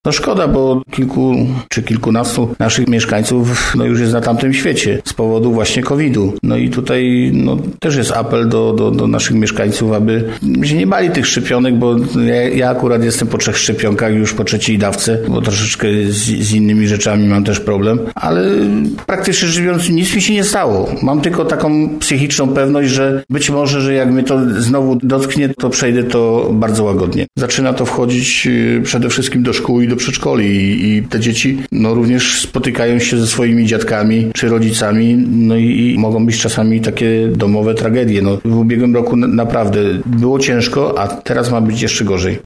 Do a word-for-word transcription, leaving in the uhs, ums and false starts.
No szkoda, bo kilku czy kilkunastu naszych mieszkańców no już jest na tamtym świecie z powodu właśnie kowidu. No i tutaj no, też jest apel do, do, do naszych mieszkańców, aby się nie bali tych szczepionek, bo ja, ja akurat jestem po trzech szczepionkach, już po trzeciej dawce, bo troszeczkę z, z innymi rzeczami mam też problem, ale praktycznie rzecz biorąc nic mi się nie stało. Mam tylko taką psychiczną pewność, że być może, że jak mnie to znowu dotknie, to przejdę to bardzo łagodnie. Zaczyna to wchodzić przede wszystkim do szkół i do przedszkoli i, i te dzieci no również spotykają się ze swoimi dziadkami czy rodzicami, no i, i mogą być czasami takie domowe tragedie. No, w ubiegłym roku naprawdę było ciężko, a teraz ma być jeszcze gorzej.